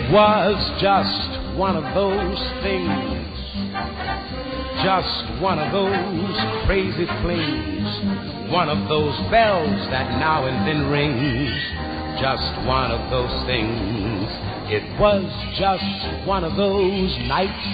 was just one of those things, just one of those crazy flings, one of those bells that now and then rings, just one of those things. It was just one of those nights,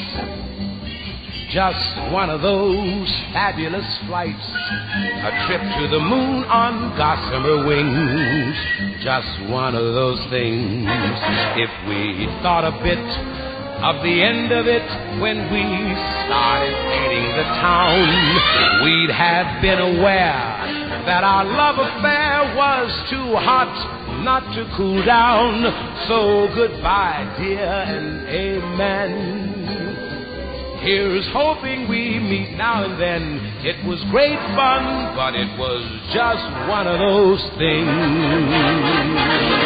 just one of those fabulous flights, a trip to the moon on gossamer wings, just one of those things. If we thought a bit of the end of it when we started painting the town, we'd have been aware that our love affair was too hot not to cool down. So goodbye, dear, and amen. Here's hoping we meet now and then. It was great fun, but it was just one of those things.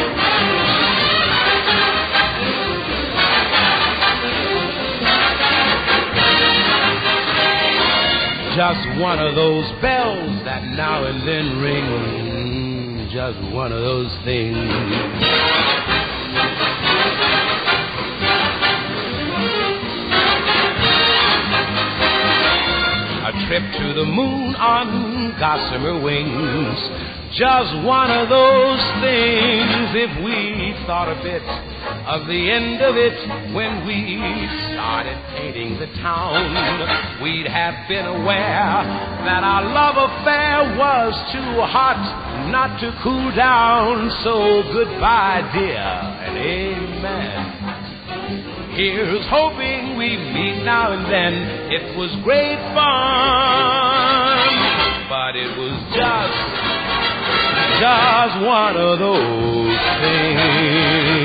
Just one of those bells that now and then ring. Just one of those things. A trip to the moon on gossamer wings. Just one of those things. If we thought a bit of the end of it when we started painting the town, we'd have been aware that our love affair was too hot not to cool down. So goodbye, dear, and amen. Here's hoping we meet now and then. It was great fun, but it was just one of those things.